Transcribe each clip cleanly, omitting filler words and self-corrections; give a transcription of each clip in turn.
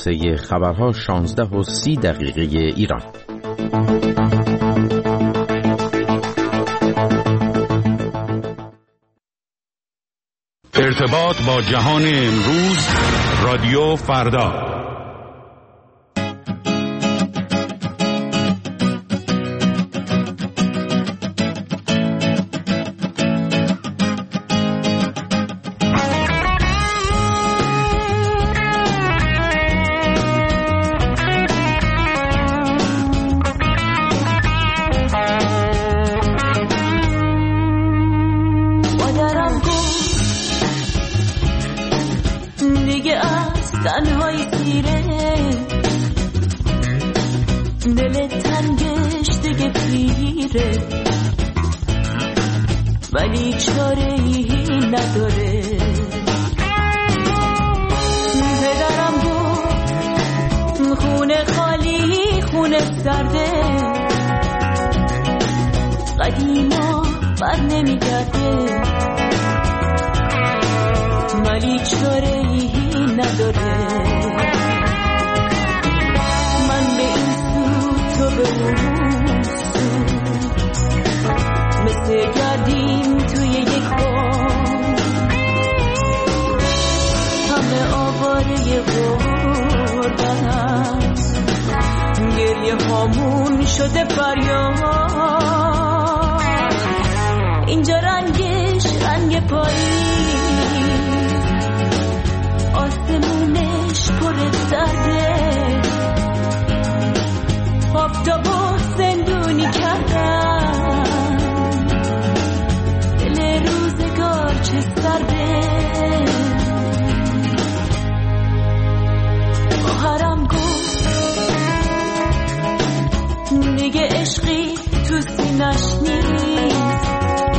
جلسه خبرها 16:30 ایران. ارتباط با جهان امروز، رادیو فردا. ولی چاره‌ای نداره. پدرم گفت خونه خالی خونه سرده، قدیما بر نمیگرده، ولی چاره‌ای نداره. من به این سو تو به اون سو، مثل گردیم توی یک بام، همه آواره غربتن، گریه هامون شده فریاد. اینجا رنگش رنگ پاییز، آسمونش پر سرده، آفتابو زندونی کردن، دل روزگار چه سرده. خواهرم گفت دیگه عشقی تو سینش نیست،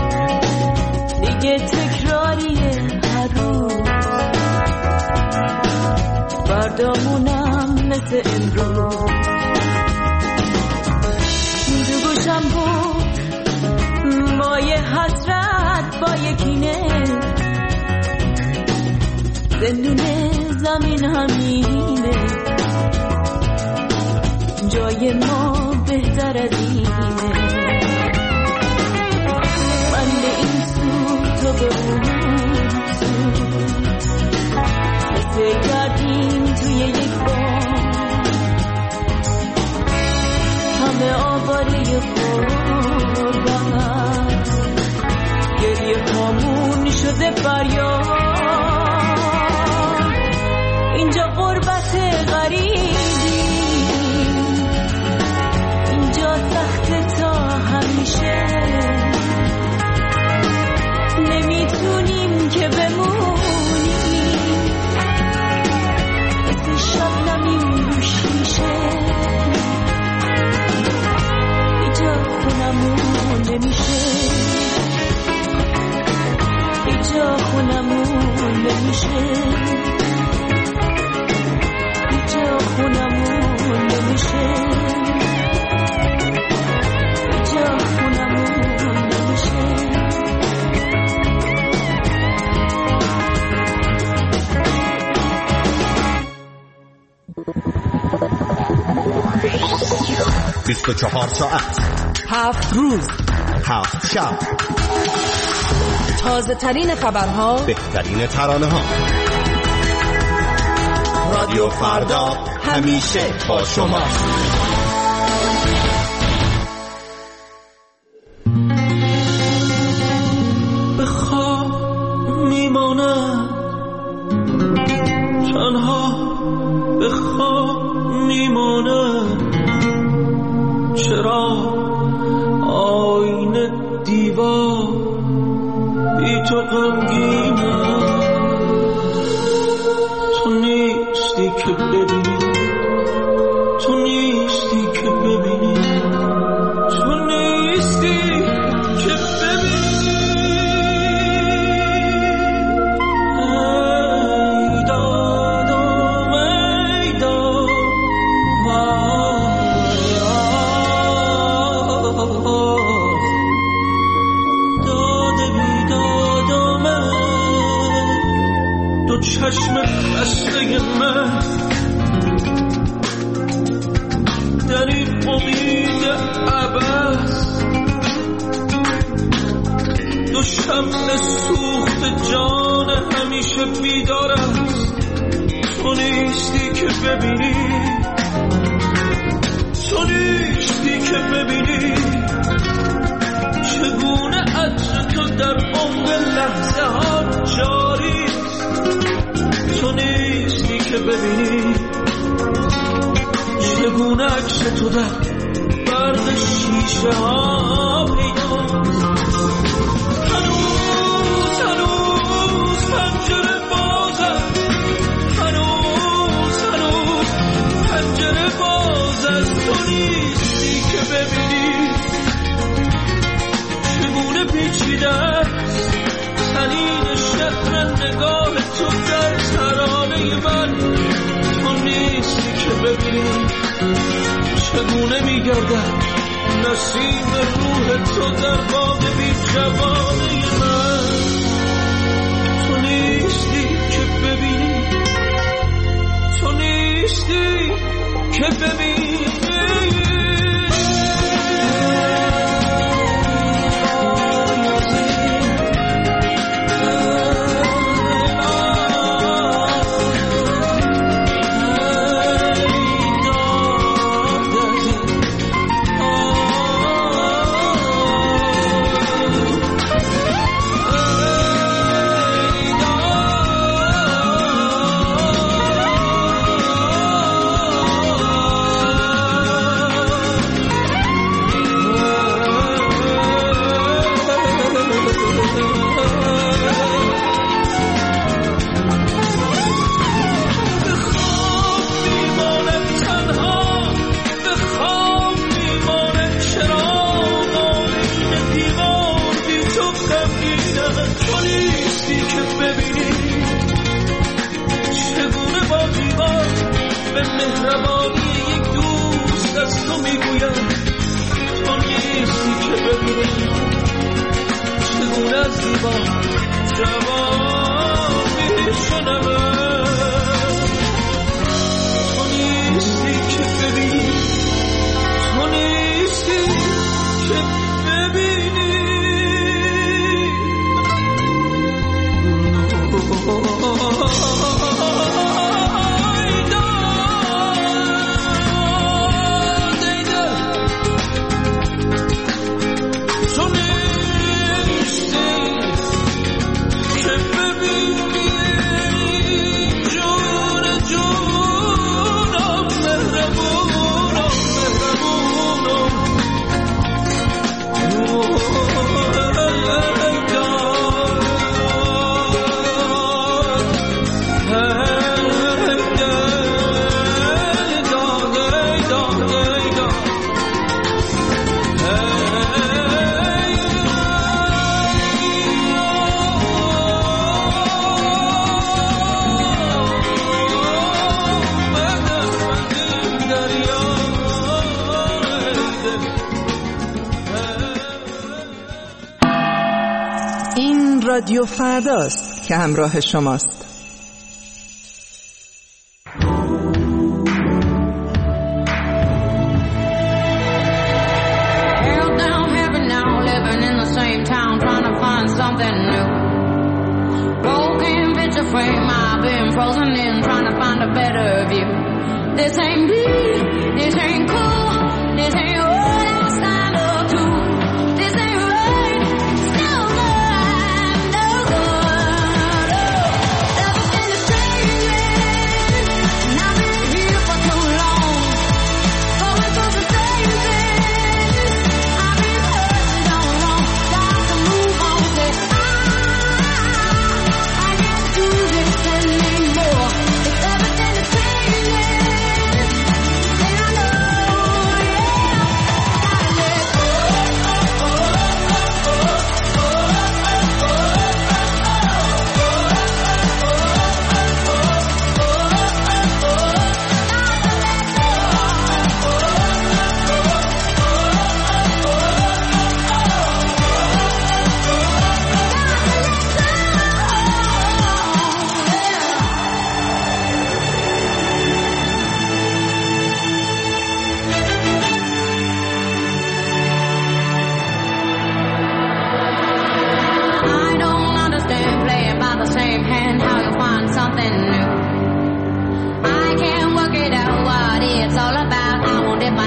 دیگه تکراریه هر روز، بردامونم مثل امروز. دو گوشم بود با یه حسرت با یکینه، زندون زمین همینه، جای ما بهتر از اینه. من به این سو تو به اون سو، مثل گردیم توی یک بام، همه آواره غربتن، گریه هامون شده فریاد. اینجا غربت غریبی، اینجا سخت تا همیشه، نمیتونیم که بمونیم، مثل شبنمیم رو شیشه. اینجا خونمون نمیشه، اینجا خونمون نمیشه، اینجا خونمون نمیشه، اینجا خونمون نمیشه. بیست و 24 ساعت، 7 روز، 7 شب، تازه ترین خبرها، بهترین ترانه ها. رادیو فردا همیشه با شما. به خواب میمانم تنها، به خواب میمانم، چرا آینه دیوار بی تو غمگینم. تو نیستی که ببینی، تو نیستی که ببینی، تو نیستی که ببینی. ای دادم ای دادم، داده بیدادم، دو چشم خسته من نیستی که ببینی، تو نیستی که ببینی چگونه عطر تو در عمق لحظه ها جاری، تو نیستی که ببینی چگونه عکس تو در برق شیشه ها پیداست. هنوز پنجره بازم، هنوز پنجره باز از تو نیستی که ببینی چگونه پیچیده است تنین شهر نگاه تو در ترانه من، تو نیستی که ببینی چگونه میگردد نسیم روح تو در باغ بی جوانه من، تو نیستی که ببینی، تو نیستی که ببینی. رادیو فرداست که همراه شماست.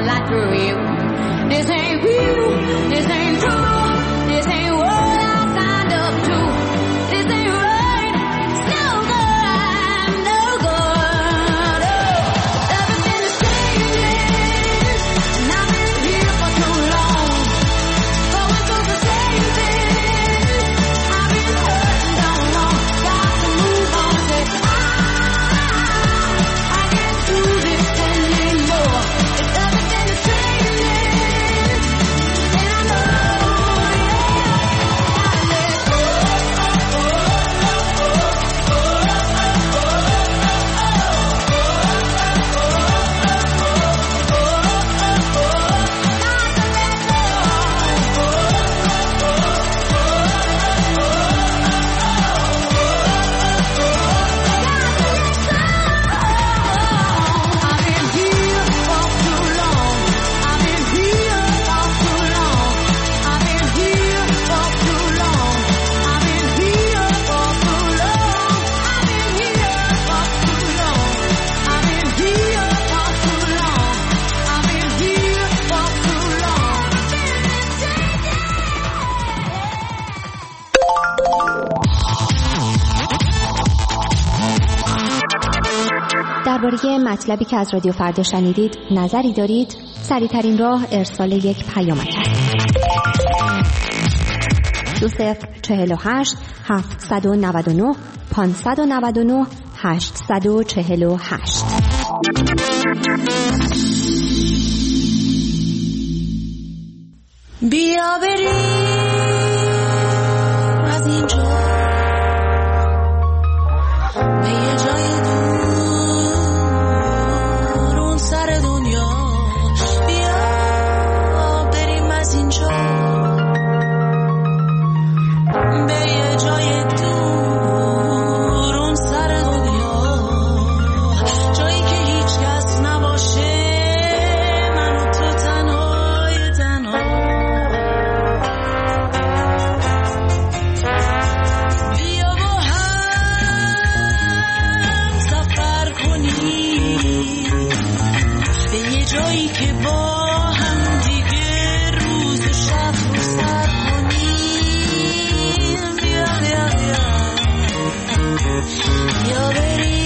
like for real. This ain't real, this ain't true, this ain't what I signed up to. This ain't right, it's no good, I'm no good. Oh, everything is changing, and I've been here for too long. Going through the same things, I've been hurting down long. Got to move on, say I can't do this anymore. It's everything is changing, and I know, درباره مطلبی که از رادیو فردا شنیدید نظری دارید؟ سریع‌ترین راه ارسال یک پیامک است. 2048 799 599 848. بیا بریم از اینجا به یه جای دور اون سر دنیا. بیا بریم از اینجا به یه جای دور اون سر دنیا، جایی که هیچ کس نباشه، من و تو تنهای تنها. بیا با هم سفر کنیم به یه جایی که با هم دیگه روز و شب رو سر کنیم. بیا بیا بیا بیا بریم